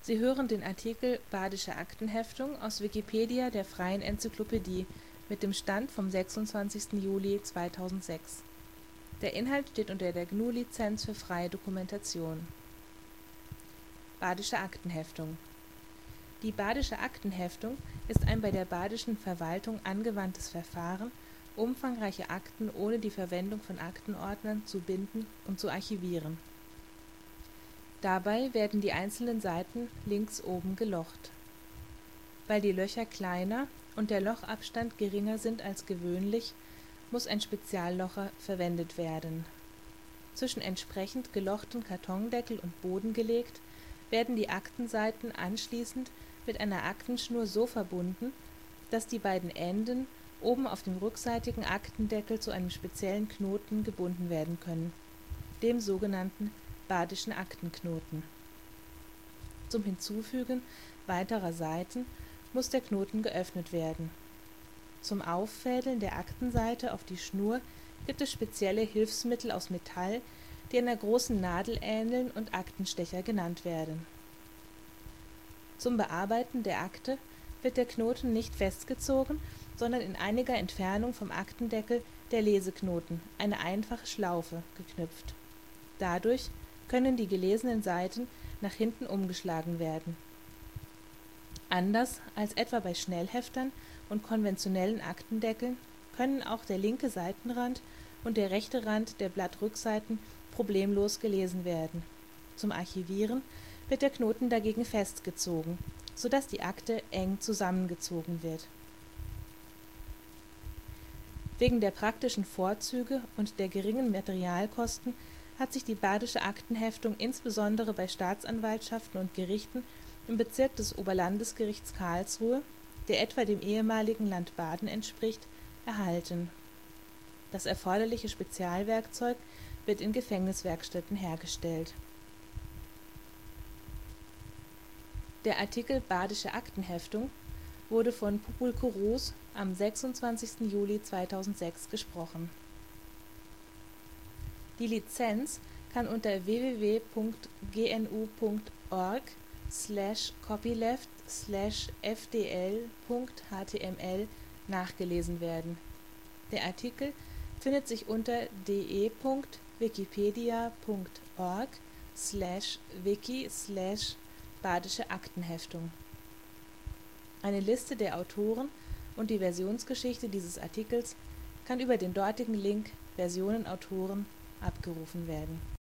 Sie hören den Artikel Badische Aktenheftung, aus Wikipedia, der freien Enzyklopädie. Mit dem Stand vom Der Inhalt steht unter der GNU Lizenz für freie Dokumentation. Badische Aktenheftung. Die Badische Aktenheftung ist ein bei der badischen Verwaltung angewandtes Verfahren, umfangreiche Akten ohne die Verwendung von Aktenordnern zu binden und zu archivieren. Dabei werden die einzelnen Seiten links oben gelocht. Weil die Löcher kleiner und der Lochabstand geringer sind als gewöhnlich, muss ein Speziallocher verwendet werden. Zwischen entsprechend gelochten Kartondeckel und Boden gelegt, werden die Aktenseiten anschließend mit einer Aktenschnur so verbunden, dass die beiden Enden oben auf dem rückseitigen Aktendeckel zu einem speziellen Knoten gebunden werden können, dem sogenannten Badischen Aktenknoten. Zum Hinzufügen weiterer Seiten muss der Knoten geöffnet werden. Zum Auffädeln der Aktenseite auf die Schnur gibt es spezielle Hilfsmittel aus Metall, die einer großen Nadel ähneln und Aktenstecher genannt werden. Zum Bearbeiten der Akte wird der Knoten nicht festgezogen, sondern in einiger Entfernung vom Aktendeckel der Leseknoten, eine einfache Schlaufe, geknüpft. Dadurch können die gelesenen Seiten nach hinten umgeschlagen werden. Anders als etwa bei Schnellheftern und konventionellen Aktendeckeln können auch der linke Seitenrand und der rechte Rand der Blattrückseiten problemlos gelesen werden. Zum Archivieren wird der Knoten dagegen festgezogen, sodass die Akte eng zusammengezogen wird. Wegen der praktischen Vorzüge und der geringen Materialkosten hat sich die Badische Aktenheftung insbesondere bei Staatsanwaltschaften und Gerichten im Bezirk des Oberlandesgerichts Karlsruhe, der etwa dem ehemaligen Land Baden entspricht, erhalten. Das erforderliche Spezialwerkzeug wird in Gefängniswerkstätten hergestellt. Der Artikel Badische Aktenheftung wurde von Pupulko Roos am 26. Juli 2006 gesprochen. Die Lizenz kann unter www.gnu.org/copyleft/fdl.html nachgelesen werden. Der Artikel findet sich unter de.wikipedia.org/wiki/Badische Aktenheftung. Eine Liste der Autoren und die Versionsgeschichte dieses Artikels kann über den dortigen Link Versionen Autoren abgerufen werden